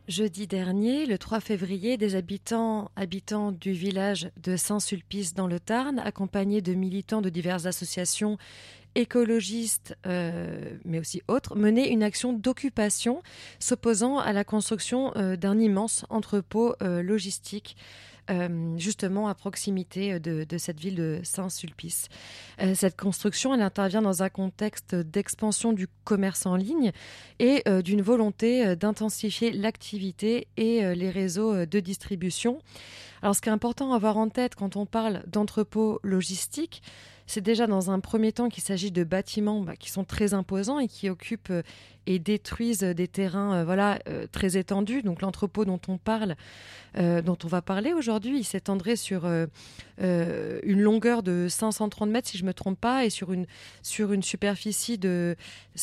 Jeudi dernier, le 3 février, des habitants du village de Saint-Sulpice dans le Tarn, accompagnés de militants de diverses associations écologistes, mais aussi autres, menaient une action d'occupation s'opposant à la construction d'un immense entrepôt logistique justement à proximité de cette ville de Saint-Sulpice. Cette construction, elle intervient dans un contexte d'expansion du commerce en ligne et d'une volonté d'intensifier l'activité et les réseaux de distribution. Alors, ce qui est important à avoir en tête quand on parle d'entrepôts logistiques, c'est déjà dans un premier temps qu'il s'agit de bâtiments qui sont très imposants et qui occupent et détruisent des terrains très étendus. Donc l'entrepôt dont on parle, dont on va parler aujourd'hui, il s'étendrait sur une longueur de 530 mètres, si je ne me trompe pas, et sur une superficie de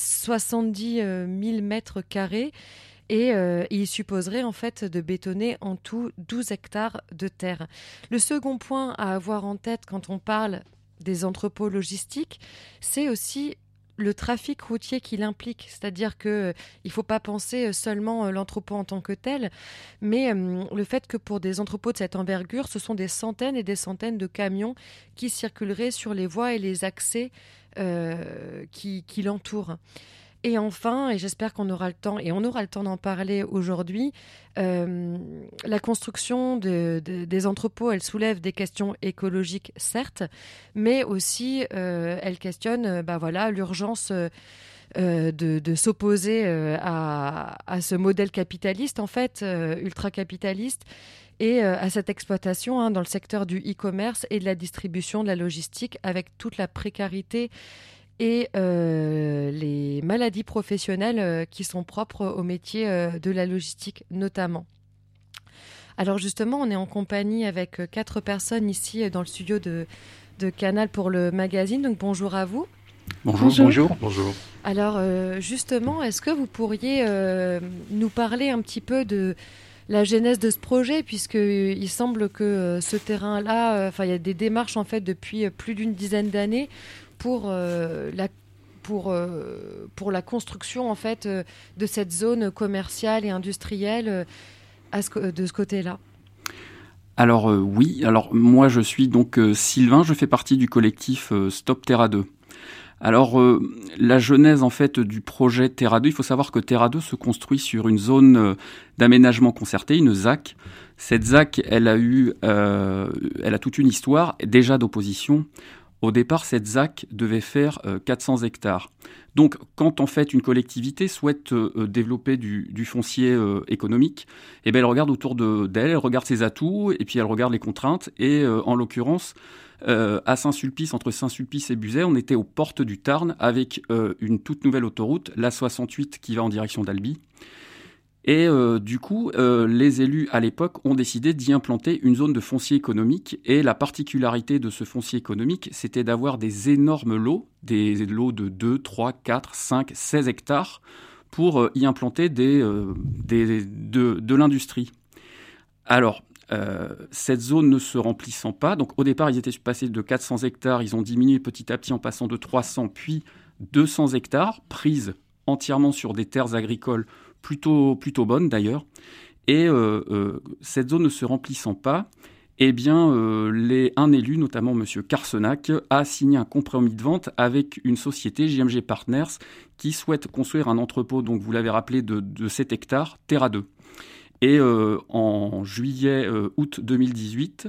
70 000 mètres carrés. Et il supposerait en fait de bétonner en tout 12 hectares de terre. Le second point à avoir en tête quand on parle des entrepôts logistiques, c'est aussi le trafic routier qu'il implique. C'est-à-dire qu'il ne faut pas penser seulement l'entrepôt en tant que tel, mais le fait que pour des entrepôts de cette envergure, ce sont des centaines et des centaines de camions qui circuleraient sur les voies et les accès qui l'entourent. Et enfin, et j'espère qu'on aura le temps, et on aura le temps d'en parler aujourd'hui, la construction des entrepôts, elle soulève des questions écologiques, certes, mais aussi elle questionne l'urgence de s'opposer à ce modèle capitaliste, en fait, ultra-capitaliste, et à cette exploitation dans le secteur du e-commerce et de la distribution, de la logistique, avec toute la précarité et les maladies professionnelles qui sont propres au métier de la logistique notamment. Alors justement, on est en compagnie avec 4 personnes ici dans le studio de Canal pour le magazine. Donc bonjour à vous. Bonjour. Bonjour. Alors justement, est-ce que vous pourriez nous parler un petit peu de la genèse de ce projet, puisqu'il semble que ce terrain-là, il y a des démarches en fait depuis plus d'une dizaine d'années pour la construction en fait de cette zone commerciale et industrielle de ce côté-là. Alors oui, alors moi je suis donc Sylvain, je fais partie du collectif Stop Terra 2. Alors la genèse en fait du projet Terra 2, il faut savoir que Terra 2 se construit sur une zone d'aménagement concerté, une ZAC. Cette ZAC, elle a toute une histoire déjà d'opposition. Au départ, cette ZAC devait faire 400 hectares. Donc, quand en fait une collectivité souhaite développer du foncier économique, eh bien, elle regarde autour d'elle, elle regarde ses atouts, et puis elle regarde les contraintes. Et en l'occurrence, à Saint-Sulpice, entre Saint-Sulpice et Buzet, on était aux portes du Tarn avec une toute nouvelle autoroute, l'A68 qui va en direction d'Albi. Et du coup, les élus à l'époque ont décidé d'y implanter une zone de foncier économique. Et la particularité de ce foncier économique, c'était d'avoir des énormes lots, des lots de 2, 3, 4, 5, 16 hectares pour y implanter de l'industrie. Alors, cette zone ne se remplissant pas, donc au départ, ils étaient passés de 400 hectares, ils ont diminué petit à petit en passant de 300 puis 200 hectares, prises entièrement sur des terres agricoles plutôt bonne d'ailleurs, et cette zone ne se remplissant pas, eh bien, un élu, notamment M. Carsenac, a signé un compromis de vente avec une société, JMG Partners, qui souhaite construire un entrepôt, donc vous l'avez rappelé, de 7 hectares, Terra 2. Et en août 2018,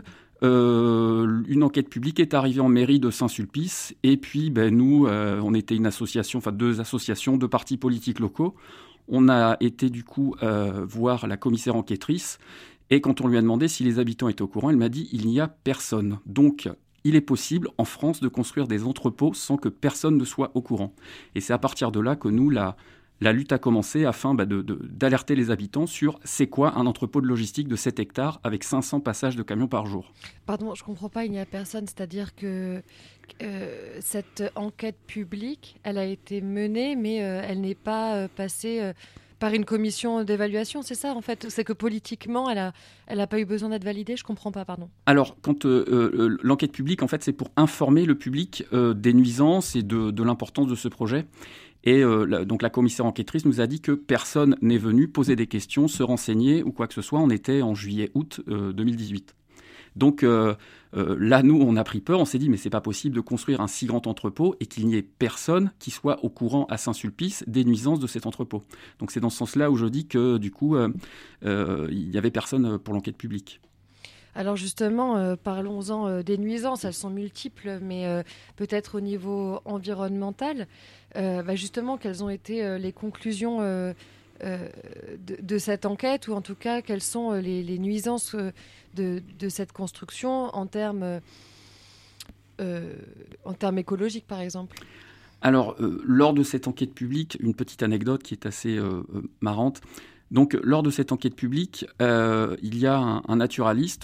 une enquête publique est arrivée en mairie de Saint-Sulpice, et puis nous, on était une association, enfin 2 associations, 2 partis politiques locaux. On a été du coup voir la commissaire enquêtrice et quand on lui a demandé si les habitants étaient au courant, elle m'a dit « il n'y a personne ». Donc il est possible en France de construire des entrepôts sans que personne ne soit au courant. Et c'est à partir de là que nous, la lutte a commencé afin d'alerter les habitants sur c'est quoi un entrepôt de logistique de 7 hectares avec 500 passages de camions par jour. Pardon, je ne comprends pas, il n'y a personne, c'est-à-dire que cette enquête publique, elle a été menée, mais elle n'est pas passée par une commission d'évaluation, c'est ça en fait? C'est que politiquement, elle a pas eu besoin d'être validée, je ne comprends pas, pardon. Alors, quand l'enquête publique, en fait, c'est pour informer le public des nuisances et de l'importance de ce projet. Et donc la commissaire enquêtrice nous a dit que personne n'est venu poser des questions, se renseigner ou quoi que ce soit. On était en juillet-août 2018. Donc là, nous, on a pris peur. On s'est dit, mais c'est pas possible de construire un si grand entrepôt et qu'il n'y ait personne qui soit au courant à Saint-Sulpice des nuisances de cet entrepôt. Donc c'est dans ce sens-là où je dis que du coup, il n'y avait personne pour l'enquête publique. Alors justement, parlons-en des nuisances. Elles sont multiples, mais peut-être au niveau environnemental. Justement, quelles ont été les conclusions de cette enquête, ou en tout cas, quelles sont les nuisances de cette construction en termes écologiques, par exemple? Alors, lors de cette enquête publique, une petite anecdote qui est assez marrante. Donc, lors de cette enquête publique, il y a un naturaliste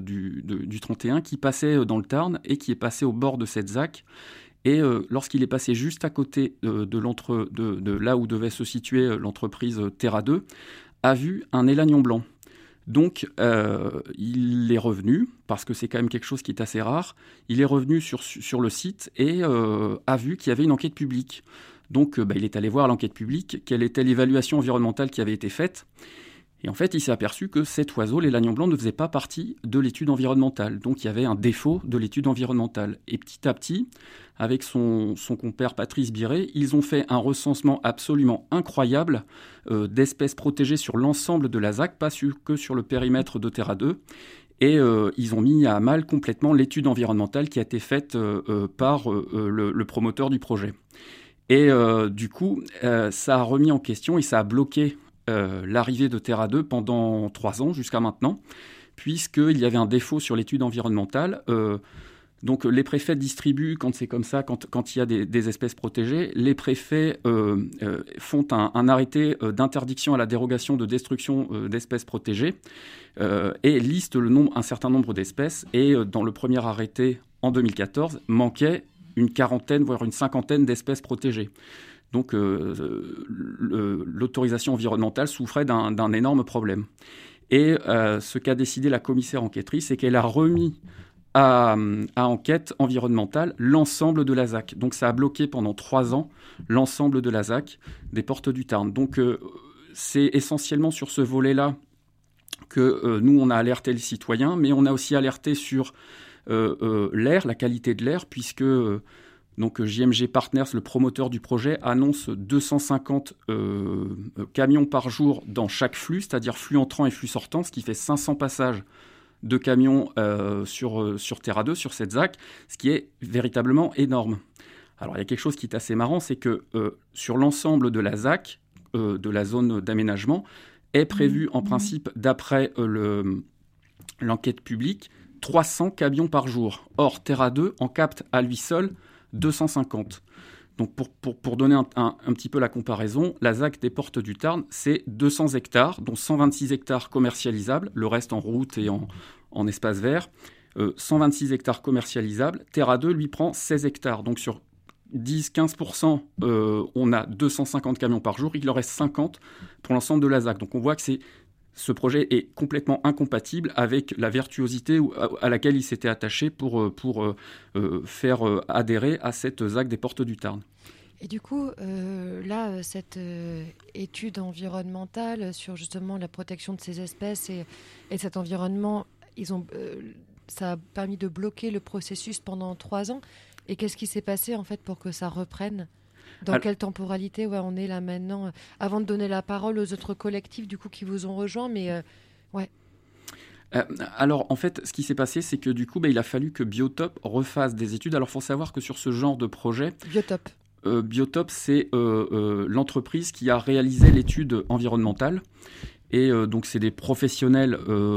du 31 qui passait dans le Tarn et qui est passé au bord de cette ZAC. Et lorsqu'il est passé juste à côté de là où devait se situer l'entreprise Terra 2, a vu un élagnon blanc. Donc, il est revenu, parce que c'est quand même quelque chose qui est assez rare, il est revenu sur le site et a vu qu'il y avait une enquête publique. Donc, il est allé voir l'enquête publique, quelle était l'évaluation environnementale qui avait été faite. Et en fait, il s'est aperçu que cet oiseau, l'élagnon blanc, ne faisait pas partie de l'étude environnementale. Donc, il y avait un défaut de l'étude environnementale. Et petit à petit, avec son compère Patrice Biret, ils ont fait un recensement absolument incroyable d'espèces protégées sur l'ensemble de la ZAC, pas que sur le périmètre de Terra 2. Et ils ont mis à mal complètement l'étude environnementale qui a été faite par le promoteur du projet. Et du coup, ça a remis en question et ça a bloqué l'arrivée de Terra 2 pendant 3 ans jusqu'à maintenant, puisqu'il y avait un défaut sur l'étude environnementale. Donc les préfets distribuent, quand c'est comme ça, quand il y a des espèces protégées, les préfets font un arrêté d'interdiction à la dérogation de destruction d'espèces protégées et listent un certain nombre d'espèces. Et dans le premier arrêté en 2014, manquait une quarantaine, voire une cinquantaine d'espèces protégées. Donc l'autorisation environnementale souffrait d'un énorme problème. Et ce qu'a décidé la commissaire enquêtrice, c'est qu'elle a remis à enquête environnementale l'ensemble de la ZAC. Donc ça a bloqué pendant 3 ans l'ensemble de la ZAC des Portes du Tarn. Donc c'est essentiellement sur ce volet-là que nous, on a alerté les citoyens, mais on a aussi alerté sur l'air, la qualité de l'air, puisque donc JMG Partners, le promoteur du projet, annonce 250 camions par jour dans chaque flux, c'est-à-dire flux entrant et flux sortant, ce qui fait 500 passages de camions sur Terra 2, sur cette ZAC, ce qui est véritablement énorme. Alors il y a quelque chose qui est assez marrant, c'est que sur l'ensemble de la ZAC, de la zone d'aménagement, est prévu en principe, d'après l'enquête publique, 300 camions par jour. Or, Terra 2 en capte à lui seul 250. Donc pour donner un petit peu la comparaison, la ZAC des Portes du Tarn, c'est 200 hectares, dont 126 hectares commercialisables, le reste en route et en espace vert. 126 hectares commercialisables. Terra 2 lui prend 16 hectares. Donc sur 10-15%, on a 250 camions par jour. Il leur reste 50 pour l'ensemble de la ZAC. Donc on voit que ce projet est complètement incompatible avec la virtuosité à laquelle il s'était attaché pour faire adhérer à cette ZAC des Portes du Tarn. Et du coup, là, cette étude environnementale sur justement la protection de ces espèces et cet environnement, ça a permis de bloquer le processus pendant 3 ans. Et qu'est-ce qui s'est passé en fait pour que ça reprenne ? Dans quelle temporalité on est là maintenant, avant de donner la parole aux autres collectifs du coup qui vous ont rejoint, mais ouais. Alors en fait, ce qui s'est passé, c'est que du coup, il a fallu que Biotop refasse des études. Alors il faut savoir que sur ce genre de projet, Biotop, c'est l'entreprise qui a réalisé l'étude environnementale. Et donc c'est des professionnels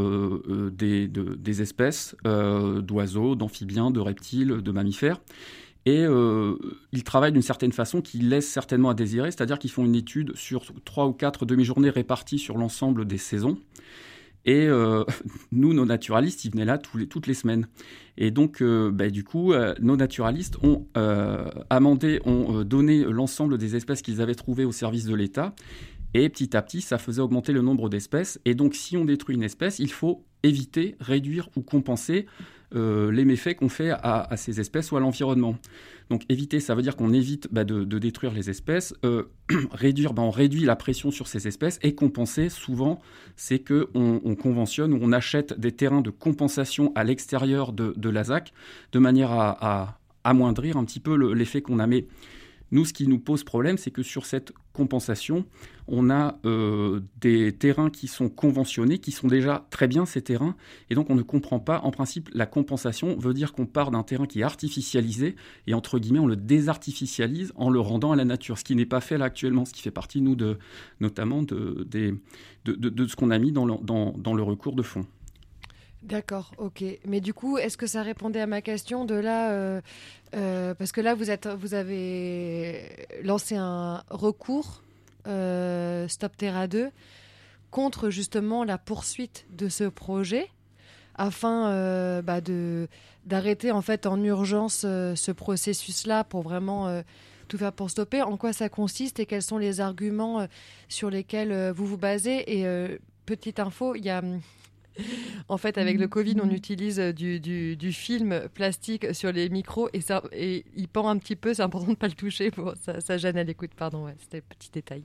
des espèces, d'oiseaux, d'amphibiens, de reptiles, de mammifères. Et ils travaillent d'une certaine façon qui laisse certainement à désirer, c'est-à-dire qu'ils font une étude sur 3 ou 4 demi-journées réparties sur l'ensemble des saisons. Et nous, nos naturalistes, ils venaient là toutes les semaines. Et donc, du coup, nos naturalistes ont donné l'ensemble des espèces qu'ils avaient trouvées au service de l'État. Et petit à petit, ça faisait augmenter le nombre d'espèces. Et donc, si on détruit une espèce, il faut éviter, réduire ou compenser les méfaits qu'on fait à ces espèces ou à l'environnement. Donc éviter, ça veut dire qu'on évite de détruire les espèces, réduire, on réduit la pression sur ces espèces, et compenser, souvent, c'est qu'on conventionne ou on achète des terrains de compensation à l'extérieur de la ZAC, de manière à amoindrir un petit peu l'effet qu'on a. Mais nous, ce qui nous pose problème, c'est que sur cette compensation, on a des terrains qui sont conventionnés, qui sont déjà très bien ces terrains, et donc on ne comprend pas. En principe, la compensation veut dire qu'on part d'un terrain qui est artificialisé, et entre guillemets, on le désartificialise en le rendant à la nature, ce qui n'est pas fait là actuellement, ce qui fait partie, nous, notamment de ce qu'on a mis dans le recours de fond. D'accord, ok. Mais du coup, est-ce que ça répondait à ma question de là parce que là, vous avez lancé un recours Stop Terra 2 contre justement la poursuite de ce projet afin d'arrêter en fait en urgence ce processus-là pour vraiment tout faire pour stopper. En quoi ça consiste et quels sont les arguments sur lesquels vous vous basez? Et petite info, il y a... En fait, avec le Covid, on utilise du film plastique sur les micros et il pend un petit peu. C'est important de ne pas le toucher. Ça gêne à l'écoute. Pardon, c'était un petit détail.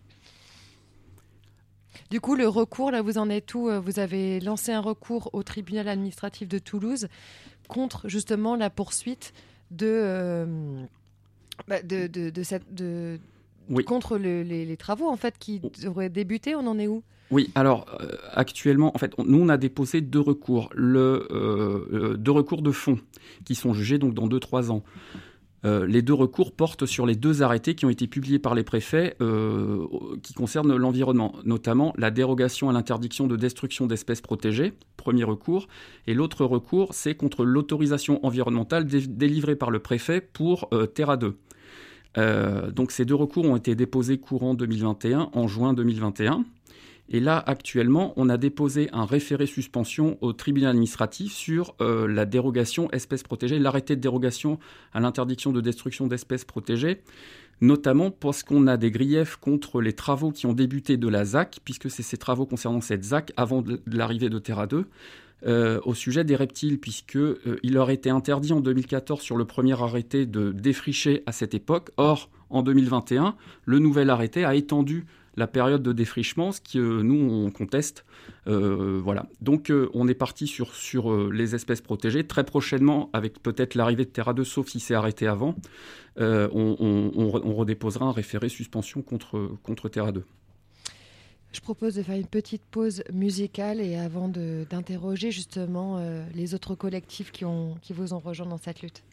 Du coup, le recours, là, vous en êtes où? Vous avez lancé un recours au tribunal administratif de Toulouse contre justement la poursuite contre les travaux en fait qui devraient débuter. On en est où? Oui, alors actuellement, en fait, nous on a déposé 2 recours, 2 recours de fond qui sont jugés donc dans 2-3 ans. Les 2 recours portent sur les 2 arrêtés qui ont été publiés par les préfets qui concernent l'environnement, notamment la dérogation à l'interdiction de destruction d'espèces protégées, premier recours, et l'autre recours, c'est contre l'autorisation environnementale délivrée par le préfet pour Terra 2. Donc ces 2 recours ont été déposés courant 2021, en juin 2021. Et là, actuellement, on a déposé un référé suspension au tribunal administratif sur la dérogation espèces protégées, l'arrêté de dérogation à l'interdiction de destruction d'espèces protégées, notamment parce qu'on a des griefs contre les travaux qui ont débuté de la ZAC, puisque c'est ces travaux concernant cette ZAC avant de l'arrivée de Terra 2, au sujet des reptiles, puisqu'il leur était interdit en 2014 sur le premier arrêté de défricher à cette époque. Or, en 2021, le nouvel arrêté a étendu la période de défrichement, ce que nous, on conteste. Voilà. Donc, on est parti sur les espèces protégées. Très prochainement, avec peut-être l'arrivée de Terra 2, sauf si c'est arrêté avant, on redéposera un référé suspension contre Terra 2. Je propose de faire une petite pause musicale et avant d'interroger justement les autres collectifs qui vous ont rejoint dans cette lutte.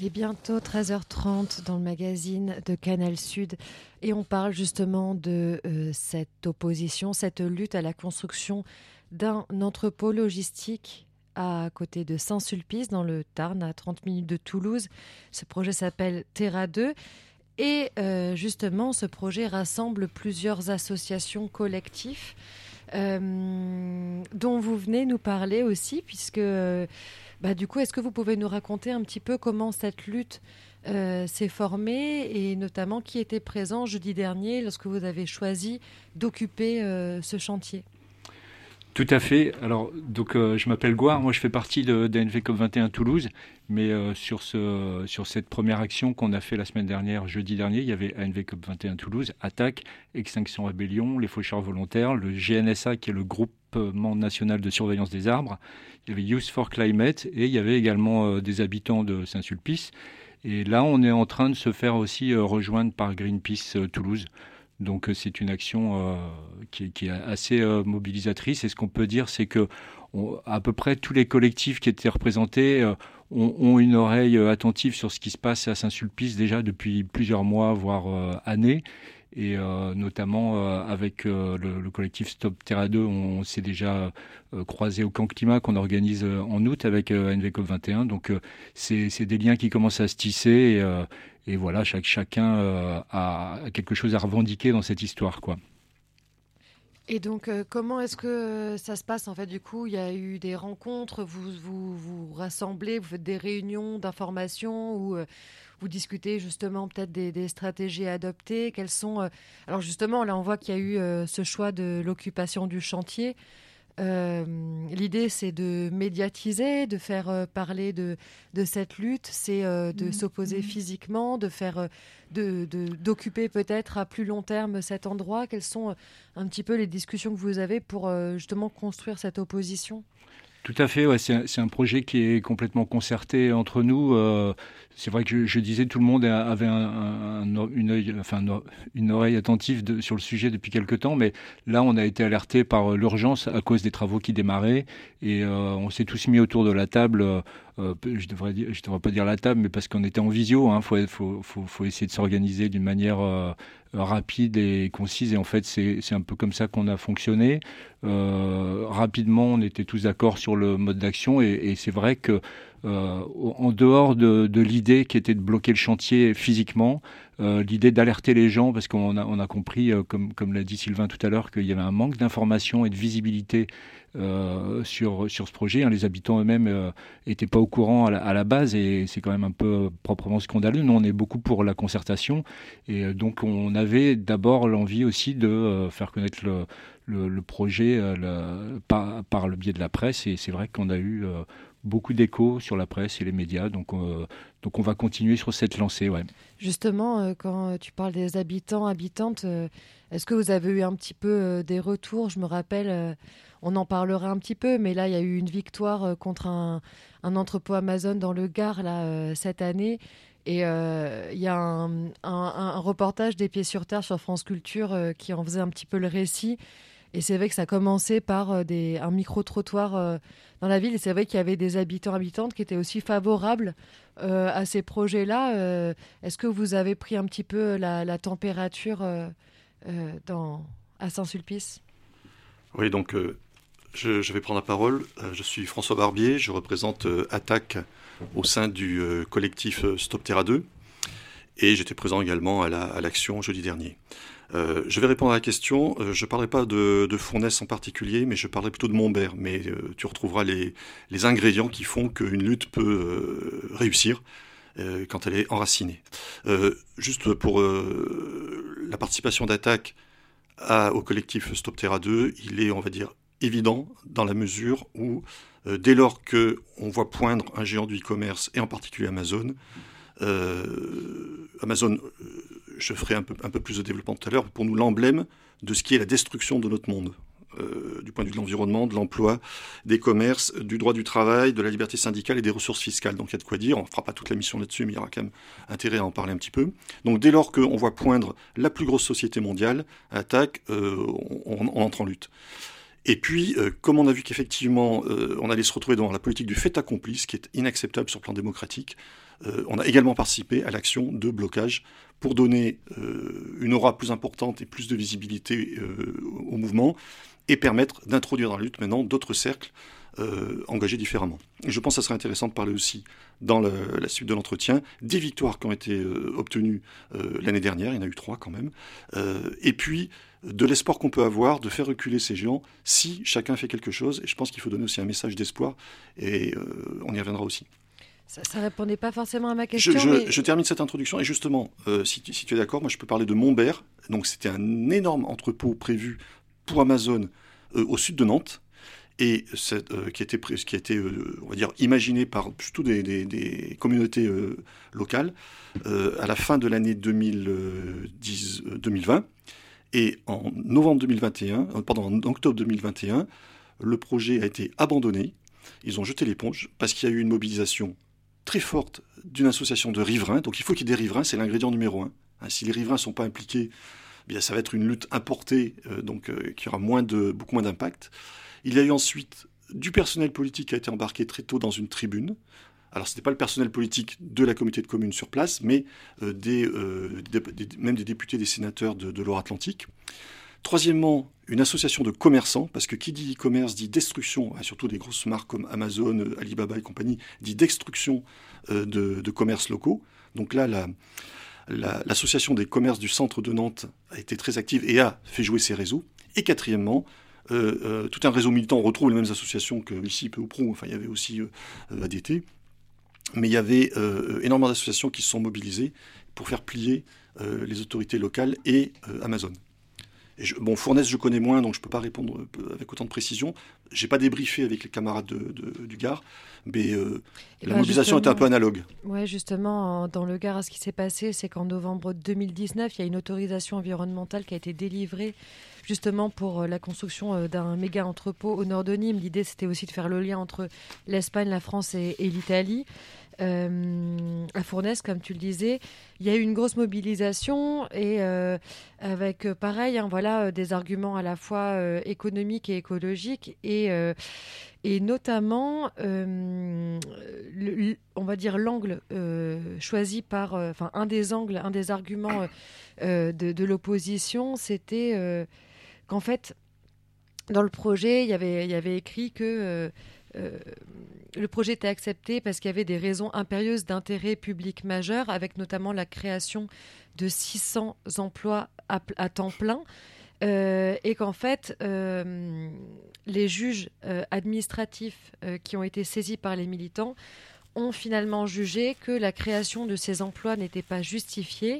Il est bientôt 13h30 dans le magazine de Canal Sud et on parle justement de cette opposition, cette lutte à la construction d'un entrepôt logistique à côté de Saint-Sulpice dans le Tarn, à 30 minutes de Toulouse. Ce projet s'appelle Terra 2 et justement ce projet rassemble plusieurs associations collectives dont vous venez nous parler aussi puisque... du coup, est-ce que vous pouvez nous raconter un petit peu comment cette lutte s'est formée et notamment qui était présent jeudi dernier lorsque vous avez choisi d'occuper ce chantier ? Tout à fait. Alors, je m'appelle Gouard. Moi, je fais partie d'ANV COP21 Toulouse. Mais sur cette première action qu'on a fait la semaine dernière, jeudi dernier, il y avait ANV COP21 Toulouse, Attaque, Extinction Rébellion, les Faucheurs Volontaires, le GNSA, qui est le Groupement National de Surveillance des Arbres. Il y avait Youth for Climate et il y avait également des habitants de Saint-Sulpice. Et là, on est en train de se faire aussi rejoindre par Greenpeace Toulouse. Donc c'est une action qui est assez mobilisatrice. Et ce qu'on peut dire, c'est que à peu près tous les collectifs qui étaient représentés ont une oreille attentive sur ce qui se passe à Saint-Sulpice déjà depuis plusieurs mois, voire années. Et notamment avec le collectif Stop Terra 2, on s'est déjà croisé au camp climat qu'on organise en août avec ANV COP21. Donc c'est des liens qui commencent à se tisser et voilà, chacun a quelque chose à revendiquer dans cette histoire, quoi. Et donc, comment est-ce que ça se passe en fait ? Du coup, il y a eu des rencontres, vous rassemblez, vous faites des réunions d'information ou vous discutez justement peut-être des stratégies à adopter. Quelles sont Alors justement, là, on voit qu'il y a eu ce choix de l'occupation du chantier. L'idée, c'est de médiatiser, de faire parler de cette lutte, c'est de s'opposer physiquement, de faire, d'occuper peut-être à plus long terme cet endroit. Quelles sont un petit peu les discussions que vous avez pour justement construire cette opposition ? Tout à fait, ouais, c'est un projet qui est complètement concerté entre nous. C'est vrai que je disais, tout le monde avait une oreille attentive sur le sujet depuis quelque temps, mais là, on a été alerté par l'urgence à cause des travaux qui démarraient et on s'est tous mis autour de la table. Je devrais pas dire la table, mais parce qu'on était en visio. Faut essayer de s'organiser d'une manière rapide et concise. Et en fait, c'est un peu comme ça qu'on a fonctionné. Rapidement, on était tous d'accord sur le mode d'action. Et c'est vrai que en dehors de l'idée qui était de bloquer le chantier physiquement, l'idée d'alerter les gens, parce qu'on a compris, comme l'a dit Sylvain tout à l'heure, qu'il y avait un manque d'information et de visibilité sur ce projet. Les habitants eux-mêmes n'étaient pas au courant à la base et c'est quand même un peu proprement scandaleux. Nous, on est beaucoup pour la concertation et donc on avait d'abord l'envie aussi de faire connaître le projet par le biais de la presse et c'est vrai qu'on a eu beaucoup d'échos sur la presse et les médias, donc on va continuer sur cette lancée. Ouais. Justement, quand tu parles des habitants, habitantes, est-ce que vous avez eu un petit peu des retours ? Je me rappelle, on en parlera un petit peu, mais là, il y a eu une victoire contre un entrepôt Amazon dans le Gard là, cette année. Et il y a un reportage des Pieds sur Terre sur France Culture qui en faisait un petit peu le récit. Et c'est vrai que ça commençait par un micro-trottoir dans la ville. Et c'est vrai qu'il y avait des habitants, habitantes qui étaient aussi favorables à ces projets-là. Est-ce que vous avez pris un petit peu la température à Saint-Sulpice ? Oui, donc je vais prendre la parole. Je suis François Barbier, je représente Attaque au sein du collectif Stop Terra 2. Et j'étais présent également à l'action jeudi dernier. Je vais répondre à la question. Je ne parlerai pas de Fournes en particulier, mais je parlerai plutôt de Montbert. Mais tu retrouveras les ingrédients qui font qu'une lutte peut réussir quand elle est enracinée. Juste pour la participation d'Attaque au collectif Stop Terra 2, il est, on va dire, évident dans la mesure où, dès lors qu'on voit poindre un géant du e-commerce, et en particulier Amazon, je ferai un peu plus de développement tout à l'heure, pour nous l'emblème de ce qui est la destruction de notre monde, du point de vue de l'environnement, de l'emploi, des commerces, du droit du travail, de la liberté syndicale et des ressources fiscales. Donc il y a de quoi dire, on ne fera pas toute la mission là-dessus, mais il y aura quand même intérêt à en parler un petit peu. Donc dès lors qu'on voit poindre la plus grosse société mondiale, Attaque, on entre en lutte. Et puis, comme on a vu qu'effectivement, on allait se retrouver dans la politique du fait accompli, ce qui est inacceptable sur le plan démocratique, on a également participé à l'action de blocage pour donner une aura plus importante et plus de visibilité au mouvement et permettre d'introduire dans la lutte maintenant d'autres cercles engagés différemment. Et je pense que ça serait intéressant de parler aussi, dans la suite de l'entretien, des victoires qui ont été obtenues l'année dernière, il y en a eu 3 quand même, et puis de l'espoir qu'on peut avoir de faire reculer ces géants si chacun fait quelque chose. Et je pense qu'il faut donner aussi un message d'espoir, et on y reviendra aussi. Ça ne répondait pas forcément à ma question. Je termine cette introduction, et justement, si tu es d'accord, moi je peux parler de Montbert. Donc c'était un énorme entrepôt prévu pour Amazon au sud de Nantes, et qui a été on va dire, imaginé par surtout des communautés locales à la fin de l'année 2020. Et en octobre 2021, le projet a été abandonné. Ils ont jeté l'éponge parce qu'il y a eu une mobilisation très forte d'une association de riverains. Donc il faut qu'il y ait des riverains, c'est l'ingrédient numéro 1. Si les riverains ne sont pas impliqués, eh bien, ça va être une lutte importée, qui aura beaucoup moins d'impact. Il y a eu ensuite du personnel politique qui a été embarqué très tôt dans une tribune. Alors, ce n'était pas le personnel politique de la communauté de communes sur place, mais même des députés, des sénateurs de Loire-Atlantique. Troisièmement, une association de commerçants, parce que qui dit e-commerce dit destruction, surtout des grosses marques comme Amazon, Alibaba et compagnie, dit destruction de commerces locaux. Donc là, l'association des commerces du centre de Nantes a été très active et a fait jouer ses réseaux. Et quatrièmement, tout un réseau militant, on retrouve les mêmes associations qu'ici, peu ou prou, enfin il y avait aussi ADT, mais il y avait énormément d'associations qui se sont mobilisées pour faire plier les autorités locales et Amazon. Fournaise, je connais moins, donc je ne peux pas répondre avec autant de précision. Je n'ai pas débriefé avec les camarades du Gard, mais la mobilisation était un peu analogue. Oui, justement, dans le Gard, ce qui s'est passé, c'est qu'en novembre 2019, il y a une autorisation environnementale qui a été délivrée justement pour la construction d'un méga entrepôt au nord de Nîmes. L'idée, c'était aussi de faire le lien entre l'Espagne, la France et l'Italie. À Fournaise, comme tu le disais, il y a eu une grosse mobilisation et avec pareil, des arguments à la fois économiques et écologiques et notamment, on va dire l'angle choisi par, un des arguments de l'opposition, c'était qu'en fait, dans le projet, il y avait écrit que le projet était accepté parce qu'il y avait des raisons impérieuses d'intérêt public majeur, avec notamment la création de 600 emplois à temps plein, et qu'en fait, les juges administratifs qui ont été saisis par les militants ont finalement jugé que la création de ces emplois n'était pas justifiée.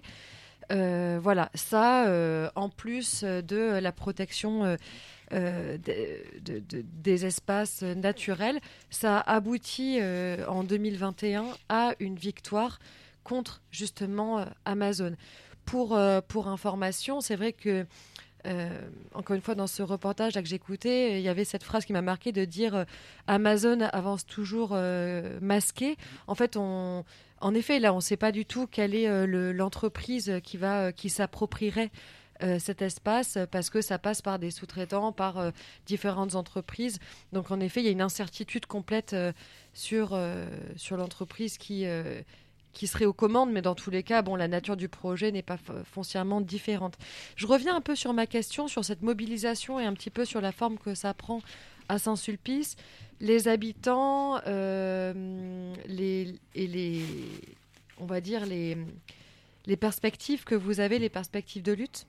En plus de la protection des espaces naturels, ça a abouti en 2021 à une victoire contre justement Amazon. Pour information, c'est vrai que encore une fois, dans ce reportage là que j'écoutais, il y avait cette phrase qui m'a marqué de dire Amazon avance toujours masqué. En fait, en effet, là, on ne sait pas du tout quelle est l'entreprise qui s'approprierait cet espace, parce que ça passe par des sous-traitants, par différentes entreprises. Donc, en effet, il y a une incertitude complète sur l'entreprise qui serait aux commandes, mais dans tous les cas, la nature du projet n'est pas foncièrement différente. Je reviens un peu sur ma question, sur cette mobilisation et un petit peu sur la forme que ça prend à Saint-Sulpice. Les habitants, les perspectives que vous avez, les perspectives de lutte.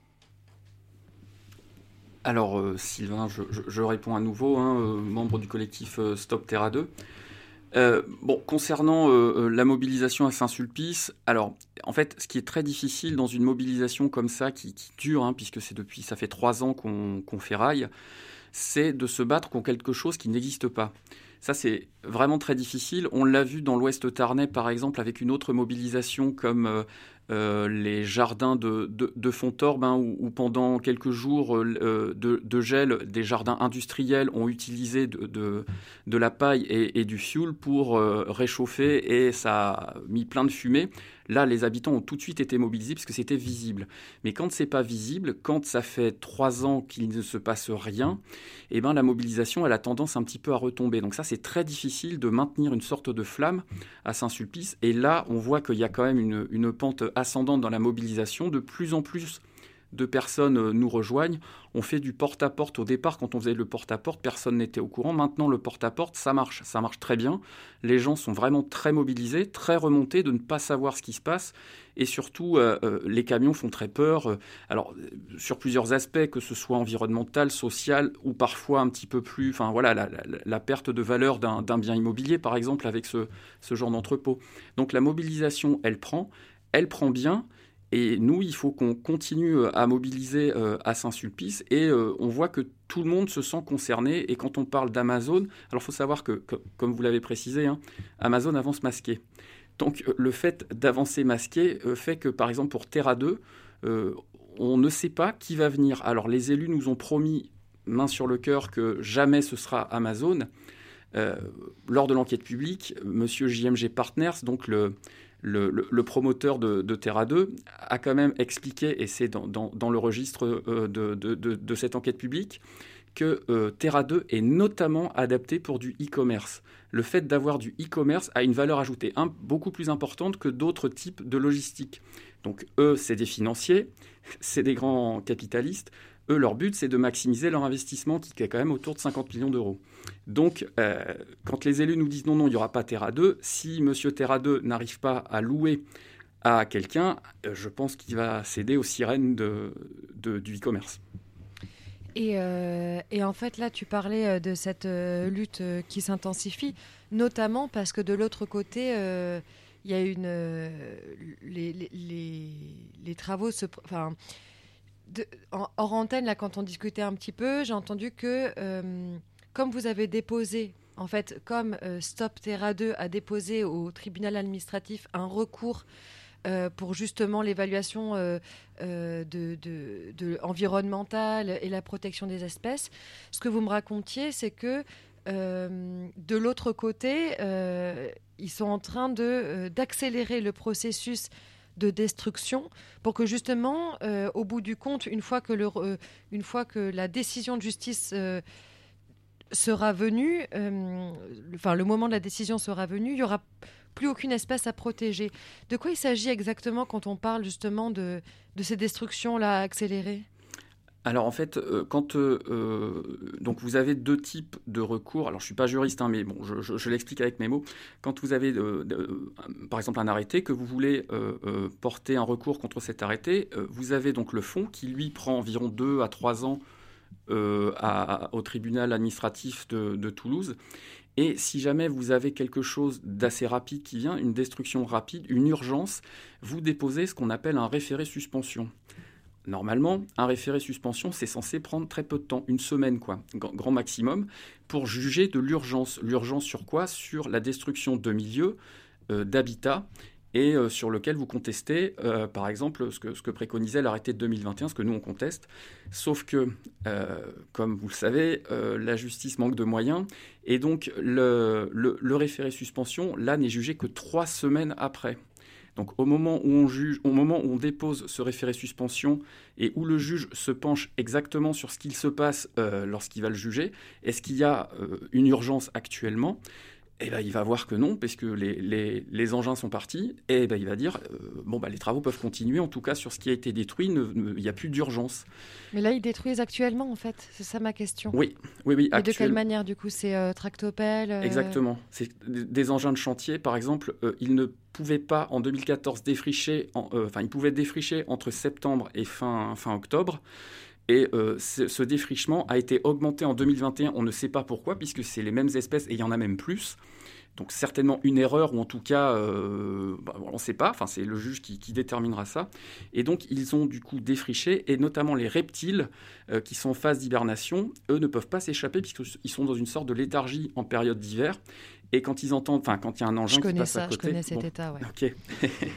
Alors, Sylvain, je réponds à nouveau, membre du collectif Stop Terra 2. Concernant la mobilisation à Saint-Sulpice, alors en fait, ce qui est très difficile dans une mobilisation comme ça qui dure, puisque ça fait 3 ans qu'on ferraille, c'est de se battre contre quelque chose qui n'existe pas. Ça, c'est vraiment très difficile. On l'a vu dans l'Ouest Tarnais, par exemple, avec une autre mobilisation comme les jardins de Fontorbe, où pendant quelques jours de gel, des jardins industriels ont utilisé de la paille et du fioul pour réchauffer, et ça a mis plein de fumée. Là, les habitants ont tout de suite été mobilisés puisque c'était visible. Mais quand c'est pas visible, quand ça fait 3 ans qu'il ne se passe rien, eh ben, la mobilisation, elle a tendance un petit peu à retomber. Donc ça, c'est très difficile de maintenir une sorte de flamme à Saint-Sulpice. Et là, on voit qu'il y a quand même une pente ascendante dans la mobilisation. De plus en plus de personnes nous rejoignent. On fait du porte-à-porte. Au départ, quand on faisait le porte-à-porte, personne n'était au courant. Maintenant, le porte-à-porte, ça marche très bien. Les gens sont vraiment très mobilisés, très remontés de ne pas savoir ce qui se passe. Et surtout, les camions font très peur. Alors, sur plusieurs aspects, que ce soit environnemental, social, ou parfois un petit peu plus... Enfin, voilà, la perte de valeur d'un bien immobilier, par exemple, avec ce genre d'entrepôt. Donc, la mobilisation, elle prend bien. Et nous, il faut qu'on continue à mobiliser à Saint-Sulpice et on voit que tout le monde se sent concerné. Et quand on parle d'Amazon, alors il faut savoir que, comme vous l'avez précisé, Amazon avance masqué. Donc le fait d'avancer masqué fait que, par exemple, pour Terra 2, on ne sait pas qui va venir. Alors les élus nous ont promis, main sur le cœur, que jamais ce sera Amazon. Lors de l'enquête publique, monsieur JMG Partners, donc le promoteur de Terra 2, a quand même expliqué, et c'est dans le registre de cette enquête publique, que Terra 2 est notamment adapté pour du e-commerce. Le fait d'avoir du e-commerce a une valeur ajoutée beaucoup plus importante que d'autres types de logistique. Donc eux, c'est des financiers, c'est des grands capitalistes. Eux, leur but, c'est de maximiser leur investissement qui est quand même autour de 50 millions d'euros. Donc, quand les élus nous disent non, il n'y aura pas Terra 2, si monsieur Terra 2 n'arrive pas à louer à quelqu'un, je pense qu'il va céder aux sirènes du e-commerce. Et en fait, là, tu parlais de cette lutte qui s'intensifie, notamment parce que de l'autre côté, il y a les travaux hors antenne, là, quand on discutait un petit peu, j'ai entendu que comme vous avez déposé, en fait, comme Stop Terra 2 a déposé au tribunal administratif un recours pour justement l'évaluation environnementale et la protection des espèces, ce que vous me racontiez, c'est que de l'autre côté, ils sont en train d'accélérer le processus de destruction pour que justement, au bout du compte, une fois que la décision de justice sera venue, le moment de la décision sera venu, il n'y aura plus aucune espèce à protéger. De quoi il s'agit exactement quand on parle justement de ces destructions-là accélérées ? Alors en fait, donc vous avez 2 types de recours. Alors je suis pas juriste, mais bon, je l'explique avec mes mots. Quand vous avez par exemple un arrêté, que vous voulez porter un recours contre cet arrêté, vous avez donc le fond qui lui prend environ 2 à 3 ans au tribunal administratif de Toulouse. Et si jamais vous avez quelque chose d'assez rapide qui vient, une destruction rapide, une urgence, vous déposez ce qu'on appelle un référé suspension. Normalement, un référé suspension, c'est censé prendre très peu de temps, 1 semaine, grand maximum, pour juger de l'urgence. L'urgence sur quoi ? Sur la destruction de milieux, d'habitats, et sur lequel vous contestez, par exemple, ce que préconisait l'arrêté de 2021, ce que nous on conteste. Sauf que, comme vous le savez, la justice manque de moyens, et donc le référé suspension, là, n'est jugé que 3 semaines après. Donc au moment où on dépose ce référé suspension et où le juge se penche exactement sur ce qu'il se passe lorsqu'il va le juger, est-ce qu'il y a une urgence actuellement ? Eh ben, il va voir que non, parce que les engins sont partis, et ben, il va dire les travaux peuvent continuer, en tout cas sur ce qui a été détruit, il n'y a plus d'urgence. Mais là, ils détruisent actuellement, en fait, c'est ça ma question. Oui. Et de quelle manière, du coup ? C'est tractopelle Exactement. C'est des engins de chantier, par exemple, ils ne pouvaient pas, en 2014, défricher, ils pouvaient défricher entre septembre et fin octobre. Et ce défrichement a été augmenté en 2021, on ne sait pas pourquoi, puisque c'est les mêmes espèces et il y en a même plus. Donc certainement une erreur, ou en tout cas, on ne sait pas, c'est le juge qui déterminera ça. Et donc ils ont du coup défriché, et notamment les reptiles qui sont en phase d'hibernation, eux ne peuvent pas s'échapper puisqu'ils sont dans une sorte de léthargie en période d'hiver. Et quand ils entendent, quand il y a un engin qui passe à côté... Je connais cet état, ouais. Ok.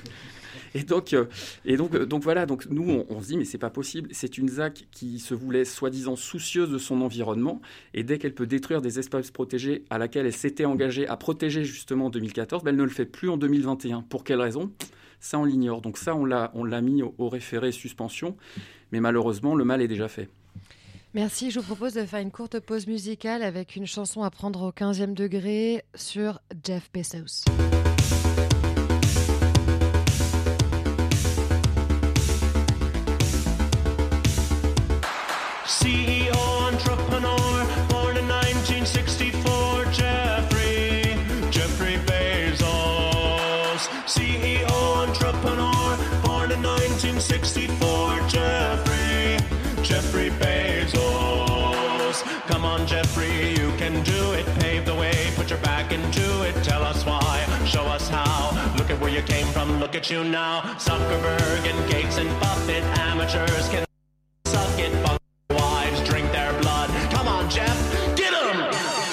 Et donc voilà, donc nous on se dit mais c'est pas possible, c'est une ZAC qui se voulait soi-disant soucieuse de son environnement, et dès qu'elle peut détruire des espaces protégés à laquelle elle s'était engagée à protéger justement en 2014, elle ne le fait plus en 2021. Pour quelle raison ? Ça on l'ignore. Donc ça on l'a mis au référé suspension, mais malheureusement le mal est déjà fait. Merci, je vous propose de faire une courte pause musicale avec une chanson à prendre au 15e degré sur Jeff Bezos. CEO, entrepreneur, born in 1964, Jeffrey Bezos. CEO, entrepreneur, born in 1964, Jeffrey Bezos. Come on, Jeffrey, you can do it. Pave the way, put your back into it. Tell us why, show us how. Look at where you came from, look at you now. Zuckerberg and Gates and Buffett, amateurs can suck it. Wives drink their blood. Come on, Jeff, get 'em!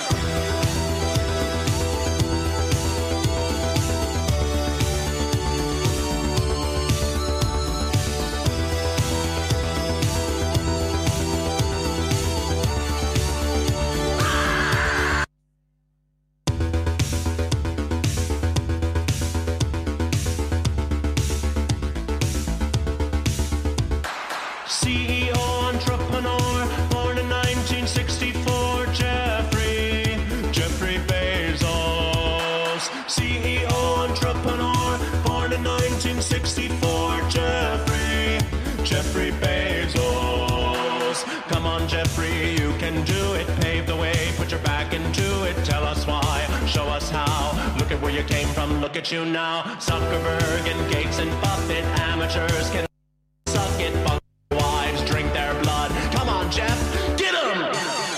CEO, entrepreneur, born in 1964, Jeffrey Bezos. CEO, entrepreneur, born in 1964, Jeffrey Bezos. Come on, Jeffrey, you can do it. Pave the way, put your back into it. Tell us why, show us how. Look at where you came from, look at you now. Zuckerberg and Gates and Buffett, amateurs can suck it. Wives drink their blood. Come on, Jeff, get 'em!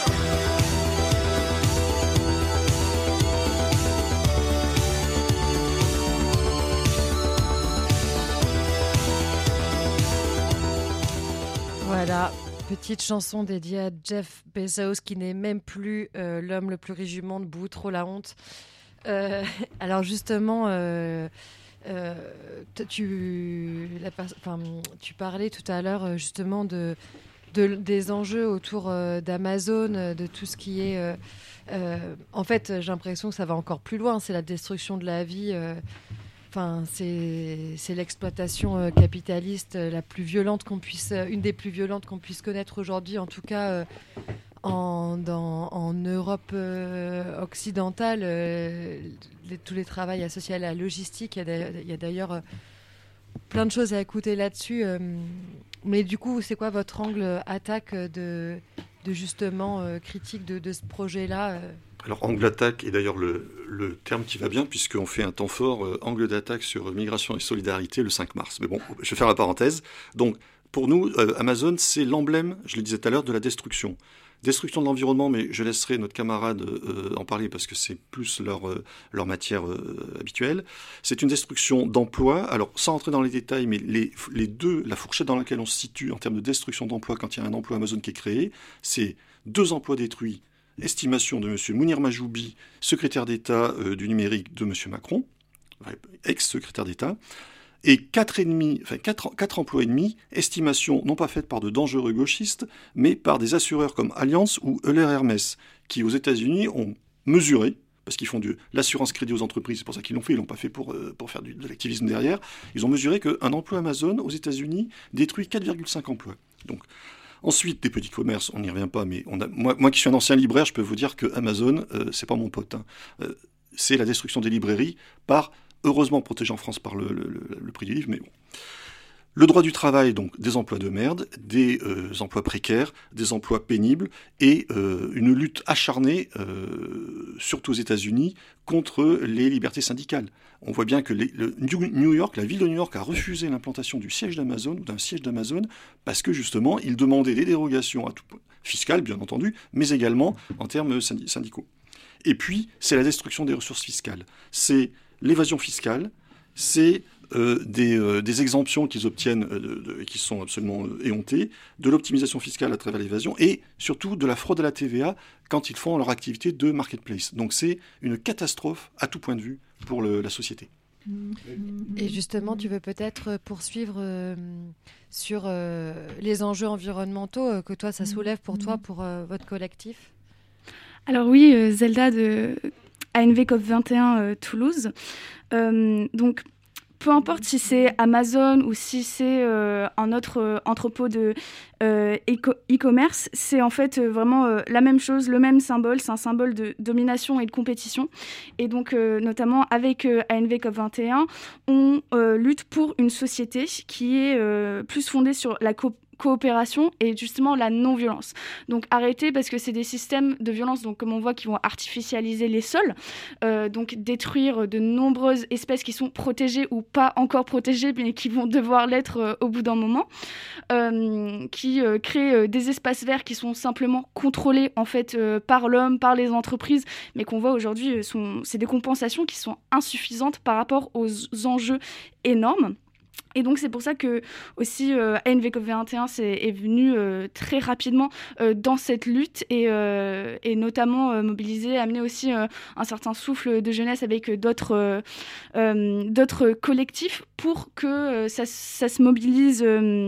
Voilà, petite chanson dédiée à Jeff Bezos, qui n'est même plus l'homme le plus riche du monde, bouh, trop la honte. Alors justement, tu parlais tout à l'heure justement des enjeux autour d'Amazon, de tout ce qui est... en fait, j'ai l'impression que ça va encore plus loin, c'est la destruction de la vie. C'est l'exploitation capitaliste la plus violente une des plus violentes qu'on puisse connaître aujourd'hui, en tout cas en Europe occidentale. Tous les travails associés à la logistique, il y a d'ailleurs plein de choses à écouter là-dessus. Mais du coup, c'est quoi votre angle attaque de justement critique de ce projet-là Alors, angle d'attaque est d'ailleurs le terme qui va bien, puisqu'on fait un temps fort angle d'attaque sur migration et solidarité le 5 mars. Mais bon, je vais faire la parenthèse. Donc, pour nous, Amazon, c'est l'emblème, je le disais tout à l'heure, de la destruction. Destruction de l'environnement, mais je laisserai notre camarade en parler parce que c'est plus leur matière habituelle. C'est une destruction d'emplois. Alors, sans entrer dans les détails, mais les deux, la fourchette dans laquelle on se situe en termes de destruction d'emplois quand il y a un emploi Amazon qui est créé, c'est 2 emplois détruits. Estimation de M. Mounir Majoubi, secrétaire d'État du numérique de M. Macron, ex-secrétaire d'État, et 4 emplois et demi, estimation non pas faite par de dangereux gauchistes, mais par des assureurs comme Allianz ou Euler Hermès, qui aux États-Unis ont mesuré, parce qu'ils font de l'assurance crédit aux entreprises, c'est pour ça qu'ils l'ont fait, ils l'ont pas fait pour faire de l'activisme derrière, ils ont mesuré qu'un emploi Amazon aux États-Unis détruit 4,5 emplois. Donc, ensuite, des petits commerces, on n'y revient pas, mais moi qui suis un ancien libraire, je peux vous dire que Amazon, c'est pas mon pote. C'est la destruction des librairies heureusement protégé en France par le prix du livre, mais bon. Le droit du travail, donc des emplois de merde, des emplois précaires, des emplois pénibles, et une lutte acharnée, surtout aux États-Unis, contre les libertés syndicales. On voit bien que New York, la ville de New York a refusé l'implantation du siège d'Amazon, ou d'un siège d'Amazon, parce que justement, ils demandaient des dérogations à tout point, fiscales bien entendu, mais également en termes syndicaux. Et puis, c'est la destruction des ressources fiscales. C'est l'évasion fiscale, c'est des exemptions qu'ils obtiennent qui sont absolument éhontées, de l'optimisation fiscale à travers l'évasion et surtout de la fraude à la TVA quand ils font leur activité de marketplace. Donc c'est une catastrophe à tout point de vue pour la société. Et justement, tu veux peut-être poursuivre sur les enjeux environnementaux que toi, ça soulève pour toi, pour votre collectif ? Alors oui, Zelda de ANV COP21 Toulouse. Donc, peu importe si c'est Amazon ou si c'est un autre entrepôt de e-commerce, c'est en fait vraiment la même chose, le même symbole. C'est un symbole de domination et de compétition. Et donc, notamment avec ANV COP21, on lutte pour une société qui est plus fondée sur la coopération et justement la non-violence. Donc arrêter, parce que c'est des systèmes de violence, donc comme on voit, qui vont artificialiser les sols, donc détruire de nombreuses espèces qui sont protégées ou pas encore protégées, mais qui vont devoir l'être au bout d'un moment, qui créent des espaces verts qui sont simplement contrôlés en fait par l'homme, par les entreprises, mais qu'on voit aujourd'hui, c'est des compensations qui sont insuffisantes par rapport aux enjeux énormes. Et donc c'est pour ça que aussi ANV COP21 est venu très rapidement dans cette lutte et notamment mobiliser, amener aussi un certain souffle de jeunesse avec d'autres collectifs pour que ça se mobilise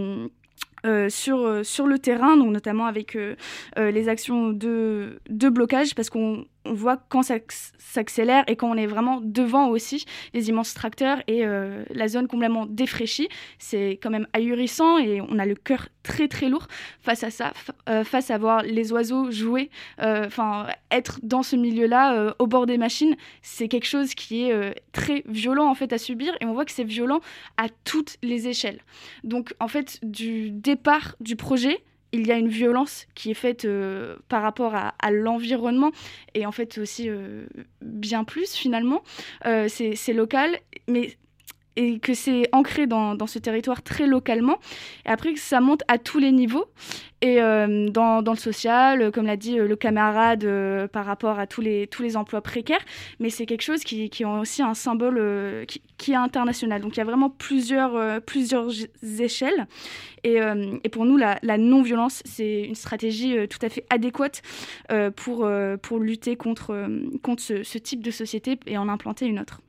sur le terrain, donc notamment avec les actions de blocage, parce qu'on voit quand ça s'accélère et quand on est vraiment devant aussi les immenses tracteurs et la zone complètement défraîchie. C'est quand même ahurissant et on a le cœur très très lourd face à ça, face à voir les oiseaux jouer, être dans ce milieu-là au bord des machines, c'est quelque chose qui est très violent en fait à subir, et on voit que c'est violent à toutes les échelles. Donc en fait, du départ du projet, il y a une violence qui est faite par rapport à l'environnement, et en fait aussi bien plus finalement. C'est local, et que c'est ancré dans ce territoire très localement, et après que ça monte à tous les niveaux, et dans le social, comme l'a dit le camarade, par rapport à tous les emplois précaires, mais c'est quelque chose qui a aussi un symbole qui est international. Donc il y a vraiment plusieurs échelles, et pour nous la non-violence, c'est une stratégie tout à fait adéquate pour lutter contre ce type de société et en implanter une autre.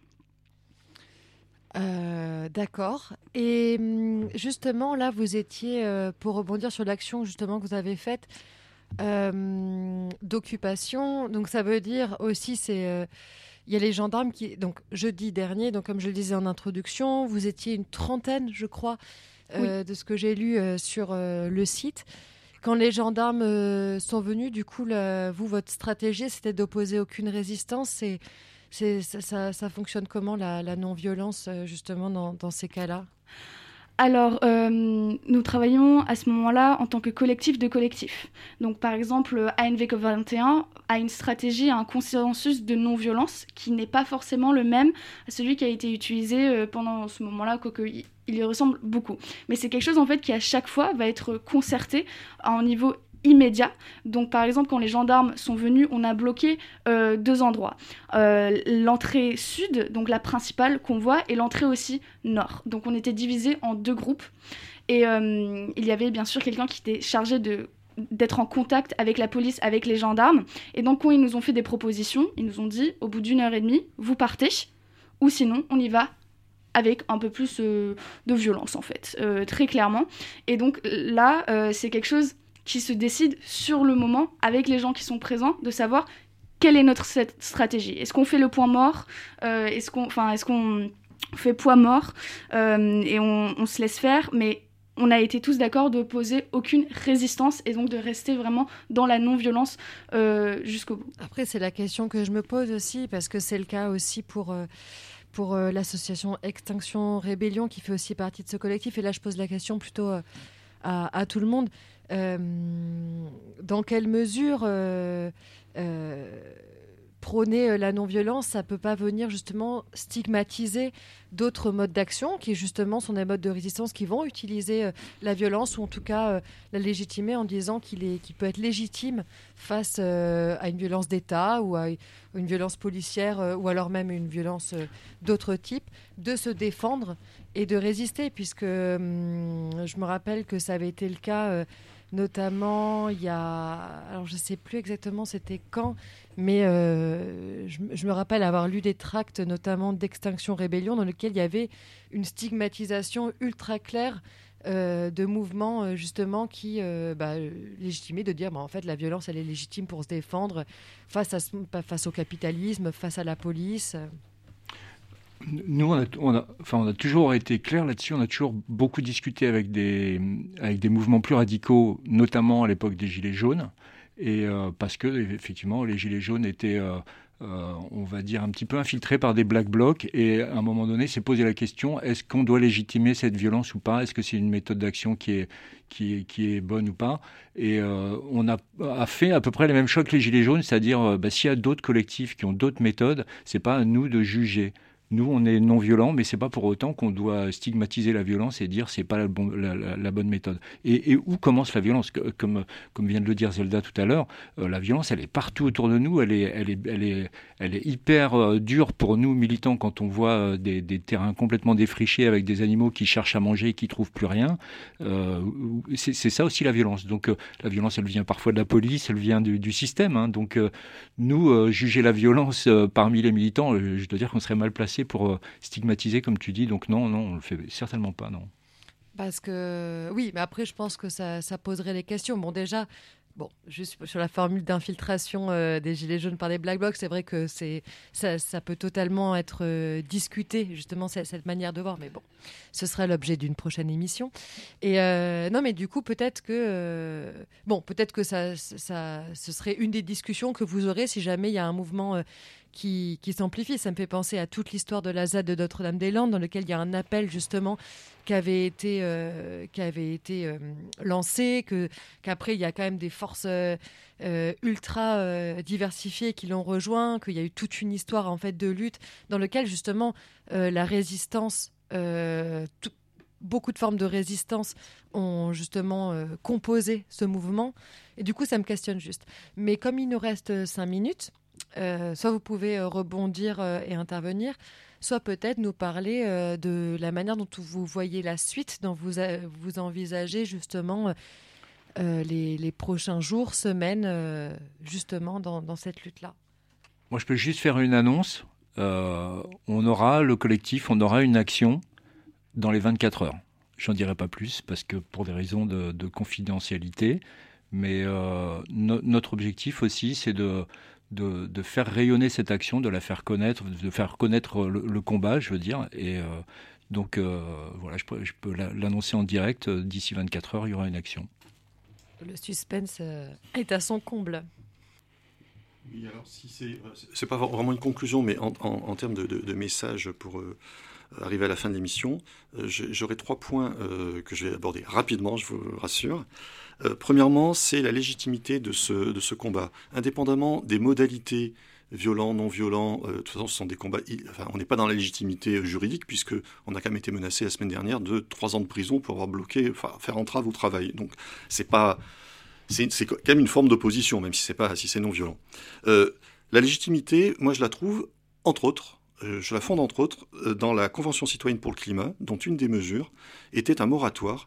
D'accord. Et justement, là, vous étiez, pour rebondir sur l'action justement que vous avez faite, d'occupation. Donc, ça veut dire aussi, il y a les gendarmes qui... Donc, jeudi dernier, donc, comme je le disais en introduction, vous étiez une trentaine, je crois, oui, de ce que j'ai lu sur le site. Quand les gendarmes sont venus, du coup, votre stratégie, c'était d'opposer aucune résistance. Ça fonctionne comment, la non-violence, justement, dans ces cas-là ? Alors, nous travaillons à ce moment-là en tant que collectif de collectifs. Donc, par exemple, ANV COP21 a une stratégie, un consensus de non-violence qui n'est pas forcément le même à celui qui a été utilisé pendant ce moment-là, quoique il y ressemble beaucoup. Mais c'est quelque chose, en fait, qui à chaque fois va être concerté à un niveau immédiat. Donc par exemple, quand les gendarmes sont venus, on a bloqué 2 endroits. L'entrée sud, donc la principale qu'on voit, et l'entrée aussi nord. Donc on était divisés en 2 groupes. Et il y avait bien sûr quelqu'un qui était chargé d'être en contact avec la police, avec les gendarmes. Et donc quand ils nous ont fait des propositions, ils nous ont dit, au bout d'1h30, vous partez, ou sinon on y va avec un peu plus de violence en fait, très clairement. Et donc là, c'est quelque chose qui se décide sur le moment avec les gens qui sont présents, de savoir quelle est notre stratégie. Est-ce qu'on fait le point mort, est-ce qu'on fait poids mort et on se laisse faire, mais on a été tous d'accord d'opposer aucune résistance et donc de rester vraiment dans la non-violence jusqu'au bout. Après, c'est la question que je me pose aussi, parce que c'est le cas aussi pour l'association Extinction Rébellion, qui fait aussi partie de ce collectif. Et là, je pose la question plutôt à tout le monde. Dans quelle mesure prôner la non-violence, ça ne peut pas venir justement stigmatiser d'autres modes d'action qui justement sont des modes de résistance qui vont utiliser la violence, ou en tout cas la légitimer en disant qu'il peut être légitime face à une violence d'État ou à une violence policière ou alors même une violence d'autre type, de se défendre et de résister, puisque je me rappelle que ça avait été le cas Notamment, il y a... Alors, je ne sais plus exactement c'était quand, mais je me rappelle avoir lu des tracts, notamment d'Extinction Rébellion, dans lesquels il y avait une stigmatisation ultra claire de mouvements, justement, qui légitimaient de dire, en fait, la violence, elle est légitime pour se défendre face au capitalisme, face à la police. Nous, on a toujours été clair là-dessus. On a toujours beaucoup discuté avec des mouvements plus radicaux, notamment à l'époque des Gilets jaunes. Et parce que, effectivement, les Gilets jaunes étaient, on va dire, un petit peu infiltrés par des black blocs. Et à un moment donné, s'est posé la question, est-ce qu'on doit légitimer cette violence ou pas ? Est-ce que c'est une méthode d'action qui est bonne ou pas ? Et on a fait à peu près les mêmes choix que les Gilets jaunes, c'est-à-dire, s'il y a d'autres collectifs qui ont d'autres méthodes, c'est pas à nous de juger. Nous, on est non-violents, mais c'est pas pour autant qu'on doit stigmatiser la violence et dire c'est pas la bonne méthode. Et où commence la violence ? Comme vient de le dire Zelda tout à l'heure, la violence, elle est partout autour de nous. Elle est hyper dure pour nous militants quand on voit des terrains complètement défrichés avec des animaux qui cherchent à manger et qui trouvent plus rien. C'est ça aussi la violence. Donc la violence, elle vient parfois de la police, elle vient du système. Hein. Donc nous, juger la violence parmi les militants, je dois dire qu'on serait mal placé pour stigmatiser, comme tu dis. Donc non, on le fait certainement pas, non. Parce que, oui, mais après, je pense que ça poserait des questions. Bon, déjà, juste sur la formule d'infiltration des Gilets jaunes par les Black Blocs, c'est vrai que ça peut totalement être discuté, justement, cette manière de voir. Mais bon, ce sera l'objet d'une prochaine émission. Et non, mais du coup, peut-être que ce serait une des discussions que vous aurez si jamais il y a un mouvement qui s'amplifie. Ça me fait penser à toute l'histoire de la ZAD de Notre-Dame-des-Landes, dans lequel il y a un appel justement qui avait été lancé, qu'après il y a quand même des forces ultra diversifiées qui l'ont rejoint, qu'il y a eu toute une histoire en fait de lutte dans lequel justement la résistance, beaucoup de formes de résistance ont justement composé ce mouvement. Et du coup, ça me questionne juste. Mais comme il nous reste 5 minutes, soit vous pouvez rebondir et intervenir, soit peut-être nous parler de la manière dont vous voyez la suite, dont vous envisagez justement les prochains jours, semaines, justement dans cette lutte-là. Moi, je peux juste faire une annonce. Le collectif, on aura une action dans les 24 heures. J'en dirai pas plus parce que pour des raisons de confidentialité. Mais notre objectif aussi, c'est de faire rayonner cette action, de la faire connaître, de faire connaître le combat, je veux dire. Et donc, voilà, je peux l'annoncer en direct. D'ici 24 heures, il y aura une action. Le suspense est à son comble. Oui, alors si c'est pas vraiment une conclusion, mais en termes de message pour arriver à la fin de l'émission, j'aurai 3 points que je vais aborder rapidement, je vous rassure. Premièrement, c'est la légitimité de ce combat. Indépendamment des modalités violents, non violents, de toute façon, ce sont des combats. On n'est pas dans la légitimité juridique, puisqu'on a quand même été menacé la semaine dernière de 3 ans de prison pour avoir faire entrave au travail. Donc, c'est quand même une forme d'opposition, même si c'est non violent. La légitimité, moi, je la trouve, entre autres, je la fonde entre autres dans la Convention citoyenne pour le climat, dont une des mesures était un moratoire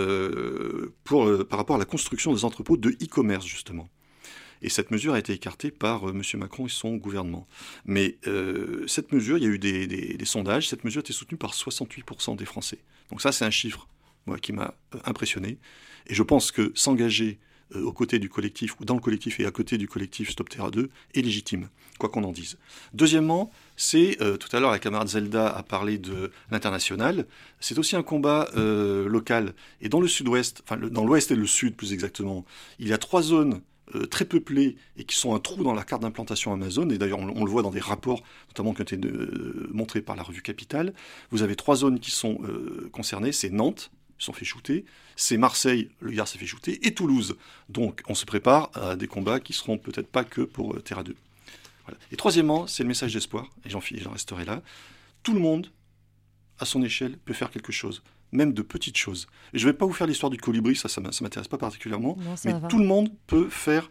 par rapport à la construction des entrepôts de e-commerce, justement. Et cette mesure a été écartée par M. Macron et son gouvernement. Mais cette mesure, il y a eu des sondages, cette mesure a été soutenue par 68% des Français. Donc ça, c'est un chiffre qui m'a impressionné. Et je pense que s'engager aux côtés du collectif, ou dans le collectif et à côté du collectif Stop Terra 2, est légitime, quoi qu'on en dise. Deuxièmement, c'est, tout à l'heure la camarade Zelda a parlé de l'international, c'est aussi un combat local. Et dans le sud-ouest, dans l'ouest et le sud plus exactement, il y a 3 zones très peuplées et qui sont un trou dans la carte d'implantation Amazon, et d'ailleurs on le voit dans des rapports, notamment qui ont été montrés par la revue Capital. Vous avez 3 zones qui sont concernées, c'est Nantes, ils se sont fait shooter, c'est Marseille, le gars s'est fait shooter, et Toulouse. Donc on se prépare à des combats qui seront peut-être pas que pour Terra 2. Voilà. Et troisièmement, c'est le message d'espoir, et j'en resterai là. Tout le monde, à son échelle, peut faire quelque chose, même de petites choses. Et je ne vais pas vous faire l'histoire du colibri, ça m'intéresse pas particulièrement, mais tout le monde peut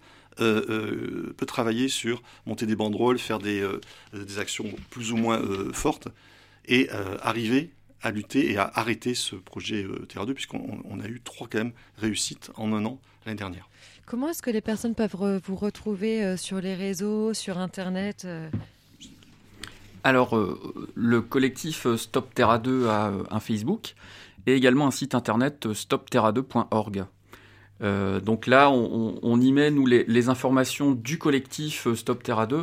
peut travailler sur monter des banderoles, faire des actions plus ou moins fortes, et arriver à lutter et à arrêter ce projet Terra 2, puisqu'on a eu 3 quand même réussites en 1 an l'année dernière. Comment est-ce que les personnes peuvent vous retrouver sur les réseaux, sur Internet Alors, le collectif Stop Terra 2 a un Facebook et également un site internet stopterra2.org. Donc là, on y met nous les informations du collectif Stop Terra 2.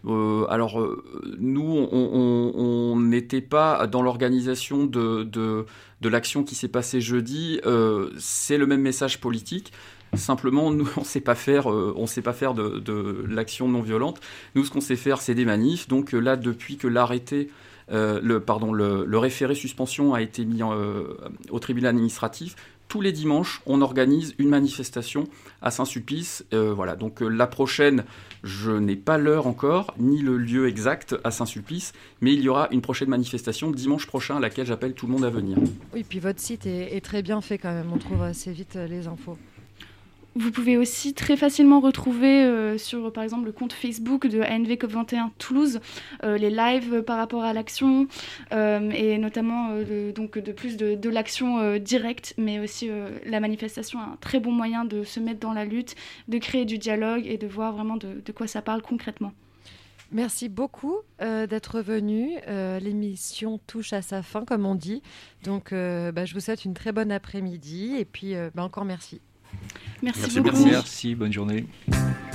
Nous, on n'était pas dans l'organisation de l'action qui s'est passée jeudi. C'est le même message politique. Simplement, nous, on ne sait pas faire de l'action non violente. Nous, ce qu'on sait faire, c'est des manifs. Donc là, depuis que l'arrêté, le référé suspension a été mis au tribunal administratif, tous les dimanches, on organise une manifestation à Saint-Sulpice. Voilà. Donc la prochaine, je n'ai pas l'heure encore, ni le lieu exact à Saint-Sulpice, mais il y aura une prochaine manifestation dimanche prochain à laquelle j'appelle tout le monde à venir. Oui, puis votre site est très bien fait quand même. On trouve assez vite les infos. Vous pouvez aussi très facilement retrouver sur, par exemple, le compte Facebook de ANV COP21 Toulouse les lives par rapport à l'action et notamment de plus de l'action directe, mais aussi la manifestation est un très bon moyen de se mettre dans la lutte, de créer du dialogue et de voir vraiment de quoi ça parle concrètement. Merci beaucoup d'être venu. L'émission touche à sa fin, comme on dit. Donc, je vous souhaite une très bonne après-midi et puis encore merci. Merci beaucoup. Merci, bonne journée.